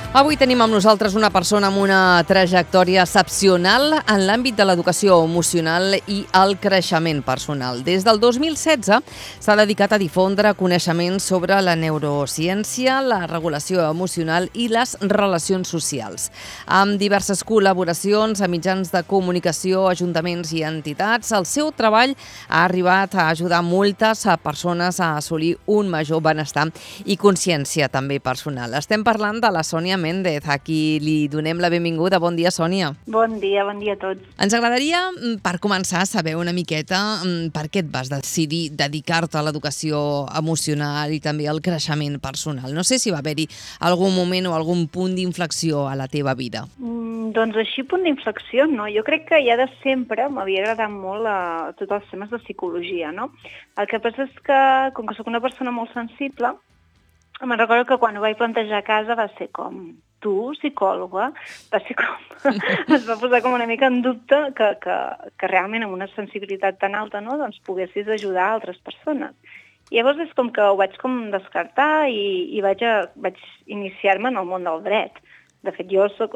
Avui tenim amb nosaltres una persona amb una trajectòria excepcional en l'àmbit de l'educació emocional i el creixement personal. Des del 2016 s'ha dedicat a difondre coneixements sobre la neurociència, la regulació emocional i les relacions socials. Amb diverses col·laboracions a mitjans de comunicació, ajuntaments i entitats, el seu treball ha arribat a ajudar moltes persones a assolir un major benestar i consciència també personal. Estem parlant de la Sònia Méndez, a qui li donem la benvinguda. Bon dia, Sònia. Bon dia a tots. Ens agradaria, per començar, saber una miqueta per què et vas decidir dedicar-te a l'educació emocional i també al creixement personal. No sé si va haver-hi algun moment o algun punt d'inflexió a la teva vida. Doncs així, punt d'inflexió, no. Jo crec que ja de sempre m'havia agradat molt tots els temes de psicologia, no? El que passa és que, com que sóc una persona molt sensible, me'n recordo que quan ho vaig plantejar a casa va ser com, tu, psicòloga? Va ser com, es va posar com una mica en dubte que realment amb una sensibilitat tan alta, no?, doncs poguessis ajudar altres persones. I llavors és com que ho vaig com descartar i vaig iniciar-me en el món del dret. De fet, jo soc,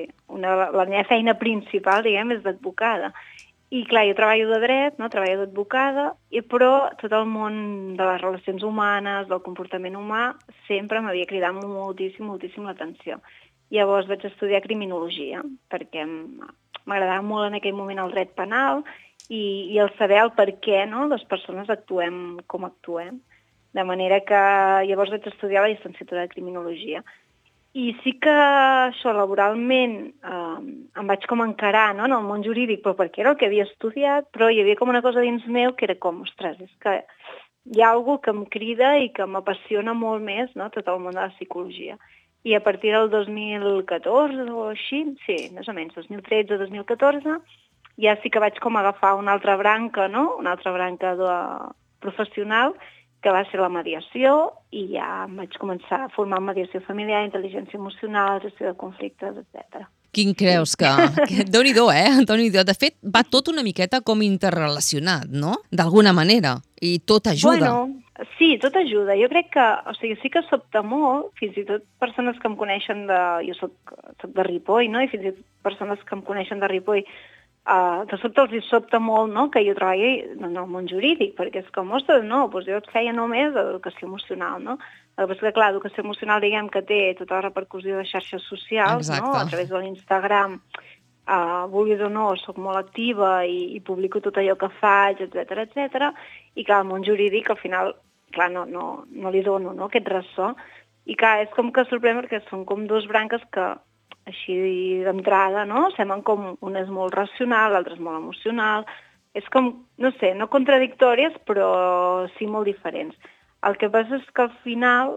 la meva feina principal, diguem, és d'advocada. I clar, jo treballo de dret, no? Treballo d'advocada, però tot el món de les relacions humanes, del comportament humà, sempre m'havia cridat moltíssim l'atenció. Llavors vaig estudiar criminologia, perquè m'agradava molt en aquell moment el dret penal i el saber el per què, no?, les persones actuem com actuem. De manera que llavors vaig estudiar la llicenciatura de criminologia. I sí que això laboralment em vaig com encarar, no?, en el món jurídic, però perquè era el que havia estudiat, però hi havia com una cosa dins meu que era com, ostres, és que hi ha alguna que em crida i que m'apassiona molt més, no?, tot el món de la psicologia. I a partir del 2014 o així, sí, més o menys, 2013-2014, ja sí que vaig com agafar una altra branca, no?, una altra branca professional, que va ser la mediació, i ja em vaig començar a formar en mediació familiar, intel·ligència emocional, gestió de conflictes, etc. Quin creus que... Déu-n'hi-do, Déu-n'hi-do. De fet, va tot una miqueta com interrelacionat, no?, d'alguna manera, i tot ajuda. Bueno, sí, tot ajuda. Jo crec que, sí que sobta molt, fins i tot persones que em coneixen jo soc de Ripoll, no?, i fins i tot persones que em coneixen de Ripoll, de sobte els sobta molt, no?, que jo treballi en el món jurídic, perquè és com, ostres, no, doncs jo et feia només d'educació emocional, no? El que passa que, clar, educació emocional, diguem que té tota la repercussió de xarxes socials, no?, a través de l'Instagram, vulguis o no, soc molt activa i publico tot allò que faig, etc. I clar, el món jurídic, al final, clar, no li dono, no?, aquest ressò. I clar, és com que sorprèn perquè són com dues branques que així d'entrada, no?, semblen com una és molt racional, l'altra és molt emocional, és com, no sé, no contradictòries, però sí molt diferents. El que passa és que al final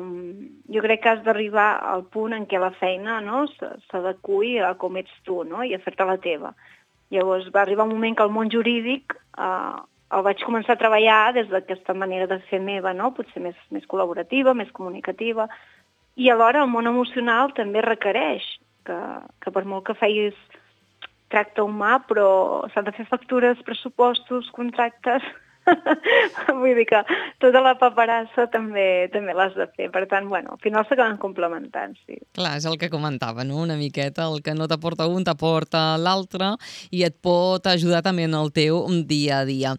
jo crec que has d'arribar al punt en què la feina, no?, s'adeqüi a com ets tu, no?, i a fer-te la teva. Llavors va arribar un moment que el món jurídic el vaig començar a treballar des d'aquesta manera de fer meva, no?, potser més col·laborativa, més comunicativa, i alhora el món emocional també requereix que per molt que facis tracte humà, però s'han de fer factures, pressupostos, contractes. Vull dir que tota la paperassa també l'has de fer. Per tant, bueno, al final s'acaben complementant, sí. Clar, és el que comentava, no?, una miqueta. El que no t'aporta un t'aporta l'altre i et pot ajudar també en el teu dia a dia.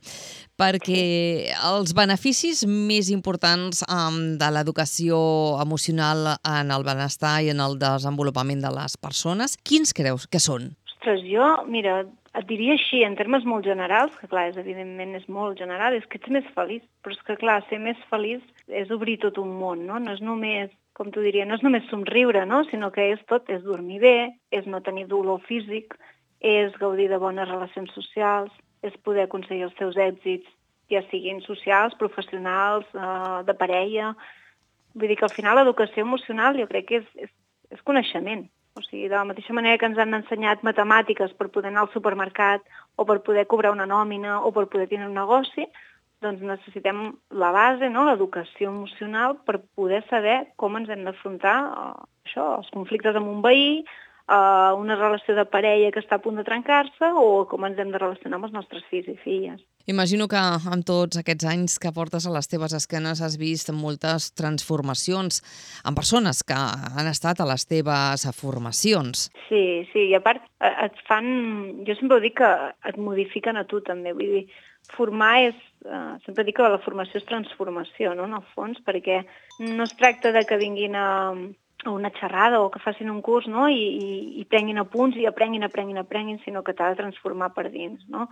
Perquè els beneficis més importants de l'educació emocional en el benestar i en el desenvolupament de les persones, quins creus que són? Ostres, jo, mira, et diria així, en termes molt generals, que clar, evidentment és molt general, és que ets més feliç, però és que clar, ser més feliç és obrir tot un món, no? No és només, com t'ho diria, no és només somriure, no?, sinó que és tot, és dormir bé, és no tenir dolor físic, és gaudir de bones relacions socials, és poder aconseguir els teus èxits, ja siguin socials, professionals, de parella. Vull dir que al final l'educació emocional jo crec que és coneixement. O sigui, de la mateixa manera que ens han ensenyat matemàtiques per poder anar al supermercat o per poder cobrar una nòmina o per poder tenir un negoci, doncs necessitem la base, no?, l'educació emocional per poder saber com ens hem d'afrontar els conflictes amb un veí, una relació de parella que està a punt de trencar-se o com ens hem de relacionar amb els nostres fills i filles. Imagino que amb tots aquests anys que portes a les teves esquenes has vist moltes transformacions en persones que han estat a les teves formacions. Sí, i a part et fan... Jo sempre dic que et modifiquen a tu també, vull dir, formar és... sempre dic que la formació és transformació, no?, en el fons, perquè no es tracta de que vinguin a una xerrada o que facin un curs, no?, i prenguin apunts i aprenguin, sinó que t'ha de transformar per dins, no?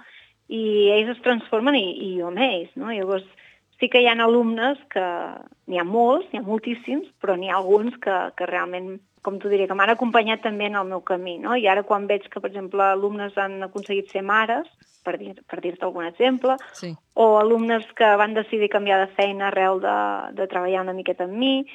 I ells es transformen i jo amb ells, no? Llavors, sí que hi ha alumnes que... N'hi ha molts, n'hi ha moltíssims, però n'hi ha alguns que realment, com t'ho diré, que m'han acompanyat també en el meu camí, no? I ara quan veig que, per exemple, alumnes han aconseguit ser mares, per dir-te algun exemple, Sí. o alumnes que van decidir canviar de feina arrel de treballar una miqueta amb mi,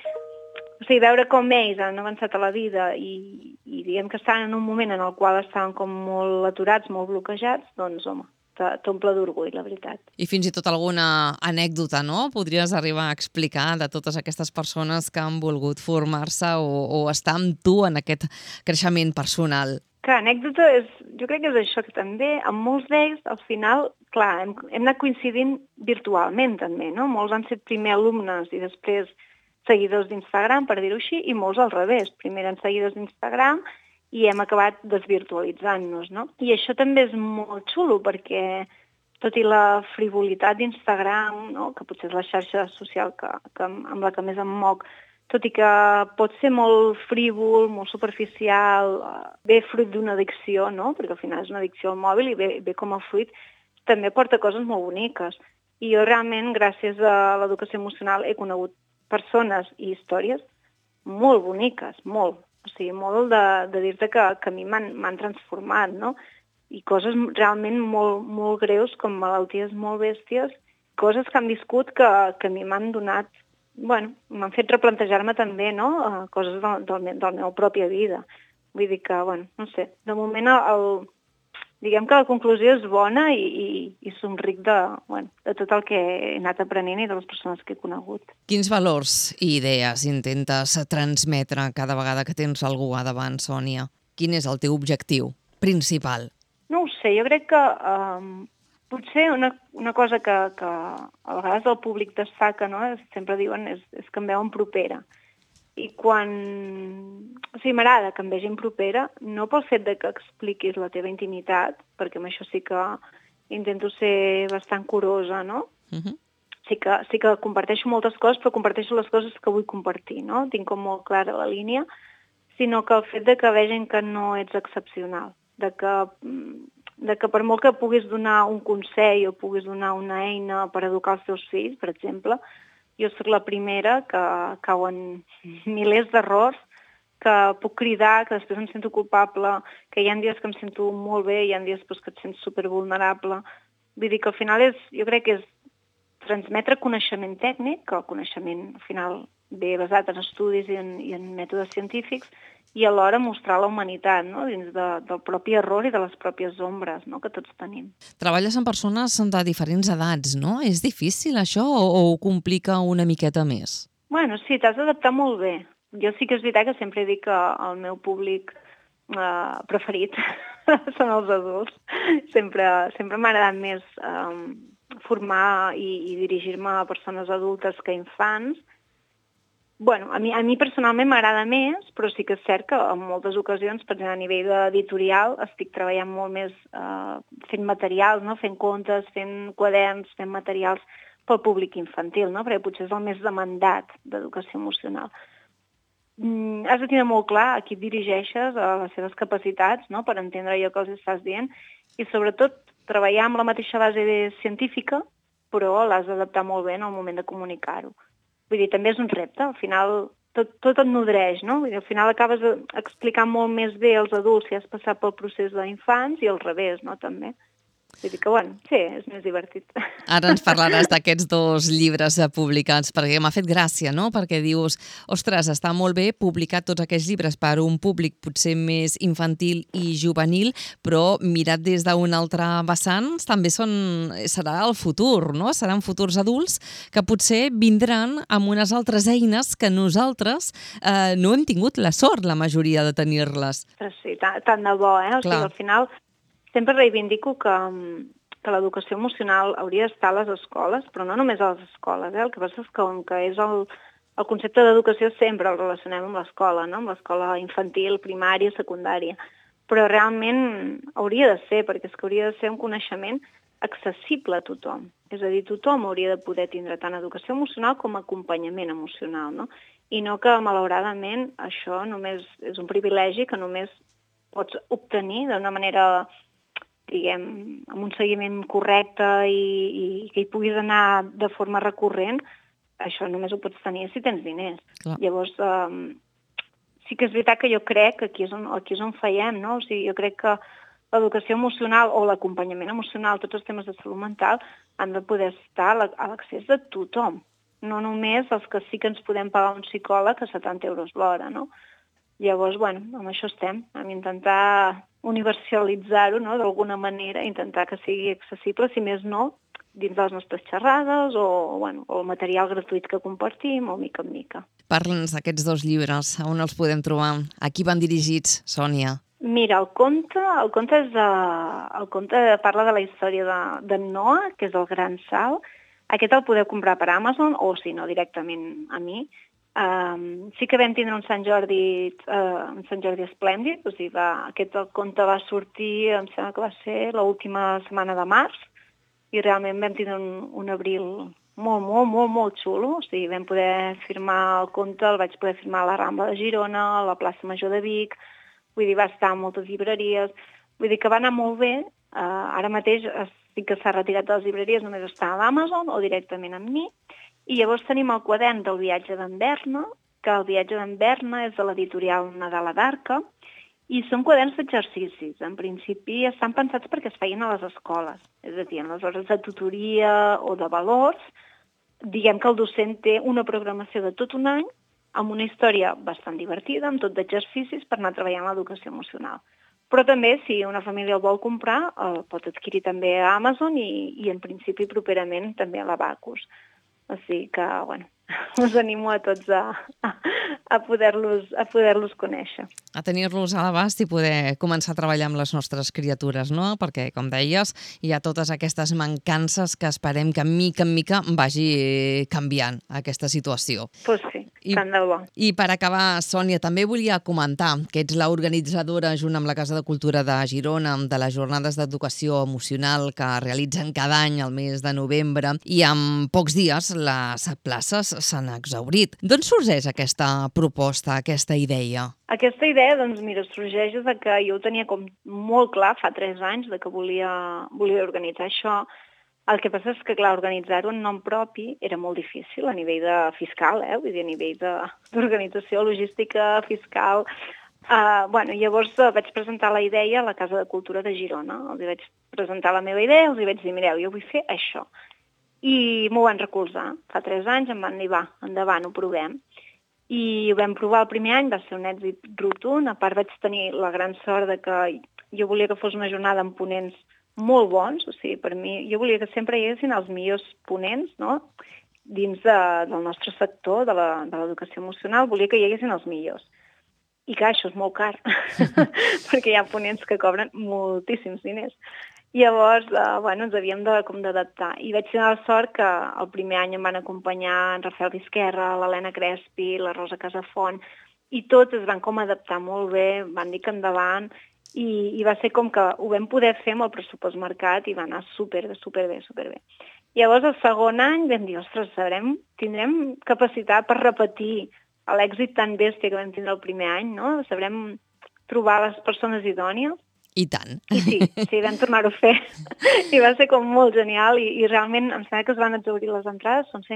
o sigui, veure com ells han avançat a la vida i diguem que estan en un moment en el qual estaven com molt aturats, molt bloquejats, doncs, home, t'omple d'orgull, la veritat. I fins i tot alguna anècdota, no? Podries arribar a explicar de totes aquestes persones que han volgut formar-se o estar amb tu en aquest creixement personal. Clar, anècdota jo crec que és això, que també amb molts d'ells, al final, clar, hem anat coincidint virtualment també, no? Molts han set primer alumnes i després seguidors d'Instagram, per dir-ho així, i molts al revés. Primer eren seguidors d'Instagram i hem acabat desvirtualitzant-nos, no? I això també és molt xulo perquè, tot i la frivolitat d'Instagram, no?, que potser és la xarxa social amb la que més em moc, tot i que pot ser molt frívol, molt superficial, ve fruit d'una addicció, no?, perquè al final és una addicció al mòbil i ve com a fruit, també porta coses molt boniques. I jo realment, gràcies a l'educació emocional, he conegut persones i històries molt boniques, molt. O sigui, molt de dir-te que a mi m'han transformat, no? I coses realment molt, molt greus, com malalties molt bèsties, coses que han viscut que a mi m'han donat, bueno, m'han fet replantejar-me també, no?, coses de la meva pròpia vida. Vull dir que, bueno, no sé, de moment diguem que la conclusió és bona i somric de tot el que he anat aprenent i de les persones que he conegut. Quins valors i idees intentes transmetre cada vegada que tens algú a davant, Sònia? Quin és el teu objectiu principal? No ho sé, jo crec que potser una cosa que a vegades el públic destaca, no?, sempre diuen, és que em veuen propera. I quan... O sigui, m'agrada que em vegin propera, no pel fet de que expliquis la teva intimitat, perquè amb això sí que intento ser bastant curosa, no? Sí que comparteixo moltes coses, però comparteixo les coses que vull compartir, no? Tinc com molt clara la línia, sinó que el fet de que vegin que no ets excepcional, de que per molt que puguis donar un consell o puguis donar una eina per educar els teus fills, per exemple, jo soc la primera que cauen milers d'errors, que puc cridar, que després em sento culpable, que hi ha dies que em sento molt bé, hi ha dies que et sents supervulnerable. Vull dir que al final jo crec que és transmetre coneixement tècnic, que el coneixement al final ve basat en estudis i en mètodes científics, i alhora mostrar la humanitat, no?, dins del propi error i de les pròpies ombres, no?, que tots tenim. Treballes amb persones de diferents edats, no? És difícil això o ho complica una miqueta més? Bueno, sí, t'has d'adaptar molt bé. Jo sí que és veritat que sempre dic que el meu públic preferit són els adults. Sempre m'ha agradat més formar i dirigir-me a persones adultes que a infants. Bueno, a mi personalment m'agrada més, però sí que és cert que en moltes ocasions, per exemple, a nivell editorial, estic treballant molt més fent materials, no?, fent contes, fent quaderns, fent materials pel públic infantil, no?, perquè potser és el més demandat d'educació emocional. Has de tenir molt clar a qui et dirigeixes, a les seves capacitats, no?, per entendre allò que els estàs dient, i sobretot treballar amb la mateixa base científica, però l'has d'adaptar molt bé en el moment de comunicar-ho. Vull dir, també és un repte, al final tot et nodreix, no? Vull dir, al final acabes explicant molt més bé als adults si has passat pel procés d'infants i al revés, no?, també. Vull dir que, bueno, sí, és més divertit. Ara ens parlaràs d'aquests 2 llibres publicats, perquè m'ha fet gràcia, no? Perquè dius, ostres, està molt bé publicar tots aquests llibres per un públic potser més infantil i juvenil, però mirat des d'un altre vessant també serà el futur, no? Seran futurs adults que potser vindran amb unes altres eines que nosaltres no hem tingut la sort, la majoria, de tenir-les. Però sí, tant de bo, eh? O sigui, al final sempre reivindico que l'educació emocional hauria d'estar a les escoles, però no només a les escoles, eh? El que passa és que, com que és el concepte d'educació sempre el relacionem amb l'escola, no? Amb l'escola infantil, primària, secundària. Però realment hauria de ser, perquè és que hauria de ser un coneixement accessible a tothom. És a dir, tothom hauria de poder tindre tant educació emocional com acompanyament emocional, no? I no que, malauradament, això només és un privilegi que només pots obtenir d'una manera, diguem, amb un seguiment correcte i que hi puguis anar de forma recurrent. Això només ho pots tenir si tens diners. Clar. Llavors, sí que és veritat que jo crec que aquí és on fallem, no? O sigui, jo crec que l'educació emocional o l'acompanyament emocional, tots els temes de salut mental, han de poder estar a l'accés de tothom. No només els que sí que ens podem pagar un psicòleg a 70 euros l'hora, no? Llavors, bueno, amb això estem, amb intentar universalitzar-ho, no?, d'alguna manera, intentar que sigui accessible, si més no, dins de les nostres xerrades o el material gratuït que compartim o mica en mica. Parla'ns d'aquests 2 llibres, on els podem trobar? A qui van dirigits, Sònia? Mira, el conte parla de la història de Noah, que és el gran salt. Aquest el podeu comprar per Amazon o, si no, directament a mi. Sí que vam tindre un Sant Jordi esplèndid, o sigui, aquest conte va sortir, em sembla que va ser l'última setmana de març, i realment vam tindre un abril molt, molt, molt, molt xulo. O sigui, vam poder firmar el conte, el vaig poder firmar a la Rambla de Girona, a la plaça Major de Vic, vull dir, va estar en moltes llibreries, vull dir que va anar molt bé. Ara mateix sí que s'ha retirat de les llibreries, només està a l'Amazon o directament amb mi. I llavors tenim el quadern del viatge d'en Berna, que el viatge d'en Berna és de l'editorial Nadal d'Arca, i són quaderns d'exercicis. En principi estan pensats perquè es feien a les escoles, és a dir, en les hores de tutoria o de valors. Diguem que el docent té una programació de tot un any amb una història bastant divertida, amb tot d'exercicis per anar treballant l'educació emocional. Però també, si una família el vol comprar, el pot adquirir també a Amazon i en principi properament també a l'Abacus. O sigui que, bueno, us animo a tots a poder-los conèixer. A tenir-los a l'abast i poder començar a treballar amb les nostres criatures, no? Perquè, com deies, hi ha totes aquestes mancances que esperem que, mica en mica, vagi canviant aquesta situació. Pues sí, tant de bo. I per acabar, Sònia, també volia comentar que ets l'organitzadora, junt amb la Casa de Cultura de Girona, de les jornades d'educació emocional que realitzen cada any al mes de novembre, i en pocs dies les places s'han exhaurit. D'on sorgeix aquesta proposta, aquesta idea? Aquesta idea, doncs mira, sorgeix de que jo ho tenia com molt clar fa 3 anys de que volia organitzar això. El que passa és que, clar, organitzar-ho en nom propi era molt difícil a nivell fiscal, vull dir, a nivell d'organització, logística, fiscal. Llavors vaig presentar la idea a la Casa de Cultura de Girona. Els vaig presentar la meva idea, els vaig dir, mireu, jo vull fer això. I m'ho van recolzar. Fa 3 anys em van dir, va, endavant, ho provem. I ho vam provar el primer any, va ser un èxit rotund. A part vaig tenir la gran sort de que jo volia que fos una jornada amb ponents molt bons, o sigui, per mi, jo volia que sempre hi haguessin els millors ponents, no?, dins del nostre sector, de l'educació emocional, volia que hi haguessin els millors. I clar, això és molt car, perquè hi ha ponents que cobren moltíssims diners. Llavors, ens havíem d'adaptar. I vaig tenir la sort que el primer any em van acompanyar en Rafael Vizquerra, l'Helena Crespi, la Rosa Casafont, i tots es van com adaptar molt bé, van dir que endavant, i va ser com que ho vam poder fer amb el pressupost marcat i va anar superbé. Llavors, el segon any vam dir, ostres, tindrem capacitat per repetir l'èxit tan bèstia que vam tindre el primer any, no? Sabrem trobar les persones idònies. I tant. I sí, vam tornar-ho a fer. I va ser com molt genial i realment em sembla que es van exhaurir les entrades, són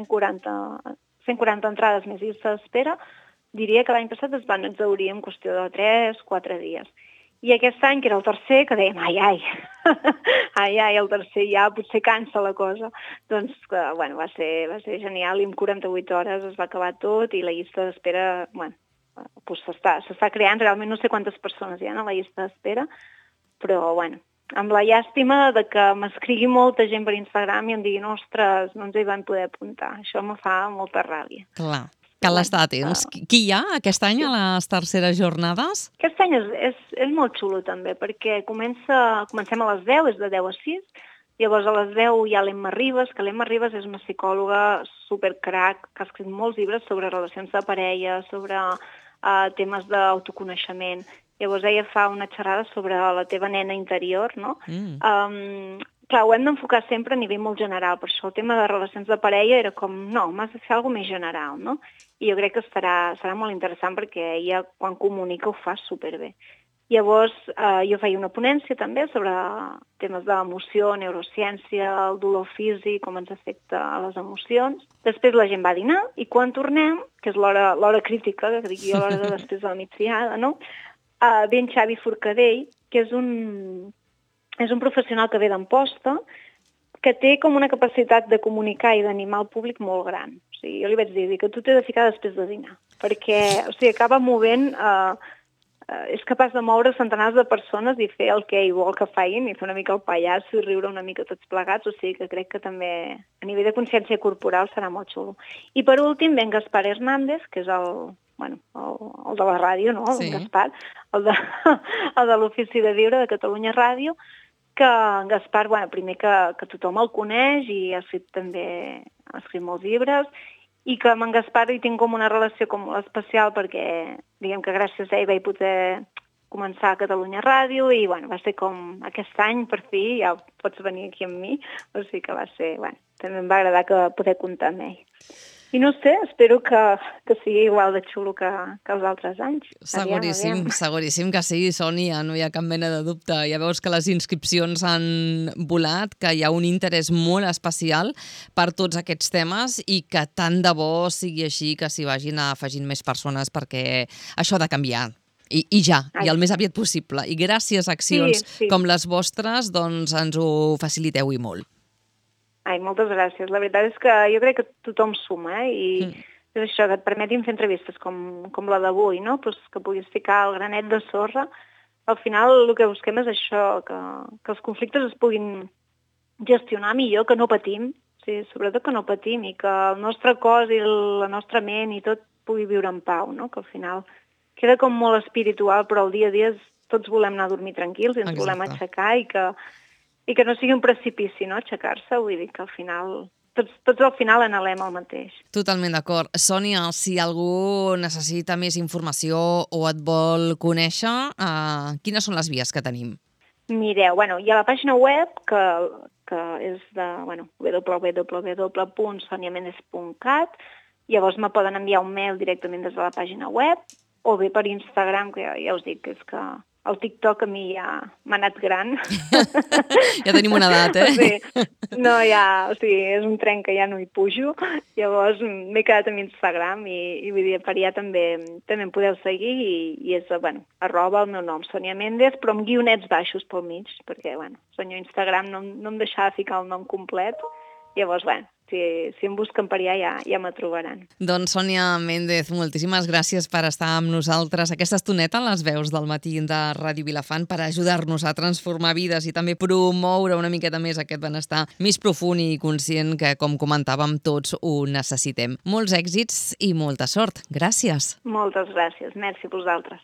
140 entrades més llistes d'espera. Diria que l'any passat es van exhaurir en qüestió de 3-4 dies. I aquest any, que era el tercer, que dèiem, ai, el tercer ja potser cansa la cosa. Doncs, bueno, va ser genial i en 48 hores es va acabar tot i la llista d'espera, bueno, doncs s'està creant. Realment no sé quantes persones hi ha a la llista d'espera, però, bueno, amb la llàstima de que m'escrigui molta gent per Instagram i em diguin, ostres, no ens hi van poder apuntar. Això me fa molta ràbia. Clar. Cal estar atents. Qui hi ha aquest any a les terceres jornades? Aquest any és molt xulo també, perquè comencem a les 10, és de 10 a 6, llavors a les 10 hi ha l'Emma Ribas, que l'Emma Ribas és una psicòloga supercrac, que ha escrit molts llibres sobre relacions de parella, sobre temes d'autoconeixement. Llavors ella fa una xerrada sobre la teva nena interior, no? Clar, ho hem d'enfocar sempre a nivell molt general, per això el tema de relacions de parella era com, no, m'has de fer alguna més general, no? I jo crec que serà molt interessant perquè ella, quan comunica, ho fa superbé. Llavors, jo feia una ponència també sobre temes d'emoció, neurociència, el dolor físic, com ens afecta a les emocions. Després la gent va dinar i quan tornem, que és l'hora crítica, que dic jo, l'hora de després de la migdiada, no? Ve en Xavi Forcadell, que és un professional que ve d'Amposta, que té com una capacitat de comunicar i d'animar el públic molt gran. O sigui, jo li vaig dir que tu t'he de ficar després de dinar, perquè acaba movent, és capaç de moure centenars de persones i fer el que ell vol que facin, i fer una mica el pallasso i riure una mica tots plegats, o sigui que crec que també a nivell de consciència corporal serà molt xulo. I per últim ve en Gaspar Hernández, que és el de la ràdio, no? Sí. El Gaspar, el de l'Ofici de Viure de Catalunya Ràdio, que en Gaspar, primer que tothom el coneix i ha escrit molts llibres, i que amb en Gaspar hi tinc com una relació com molt especial perquè, diguem que gràcies a ell vaig poder començar a Catalunya Ràdio i, va ser com aquest any, per fi, ja pots venir aquí amb mi, o sigui que va ser, també em va agradar poder comptar amb ell. I no sé, espero que sigui igual de xulo que els altres anys. Seguríssim que sí, Sònia, no hi ha cap mena de dubte. Ja veus que les inscripcions han volat, que hi ha un interès molt especial per tots aquests temes i que tant de bo sigui així, que s'hi vagin afegint més persones perquè això ha de canviar. I ja, i el més aviat possible. I gràcies a accions com les vostres, doncs ens ho faciliteu i molt. Moltes gràcies. La veritat és que jo crec que tothom suma, i és això, que et permetin fer entrevistes com la d'avui, no? Pues que puguis ficar el granet de sorra. Al final el que busquem és això, que els conflictes es puguin gestionar millor, que no patim, sobretot que no patim, i que el nostre cos i la nostra ment i tot pugui viure en pau, no? Que al final queda com molt espiritual, però el dia a dia tots volem anar a dormir tranquils i ens volem aixecar i que no sigui un precipici, no?, aixecar-se. Vull dir que al final, tots al final anhelem el mateix. Totalment d'acord. Sònia, si algú necessita més informació o et vol conèixer, quines són les vies que tenim? Mireu, hi ha la pàgina web que és de www.soniamendez.cat. Llavors me poden enviar un mail directament des de la pàgina web o bé per Instagram, que ja us dic que és que el TikTok a mi ja m'ha anat gran. Ja tenim una edat, eh? És un tren que ja no hi pujo. Llavors m'he quedat amb Instagram i vull dir, per allà també em podeu seguir i és, @ el meu nom, Sònia Méndez, però amb guionets baixos pel mig, perquè, senyor Instagram no em deixava ficar el nom complet. Llavors, si em busquen per allà ja me trobaran. Doncs Sònia Méndez, moltíssimes gràcies per estar amb nosaltres aquesta estoneta a les veus del matí de Ràdio Vilafant per ajudar-nos a transformar vides i també promoure una miqueta més aquest benestar més profund i conscient que, com comentàvem, tots ho necessitem. Molts èxits i molta sort. Gràcies. Moltes gràcies. Merci a vosaltres.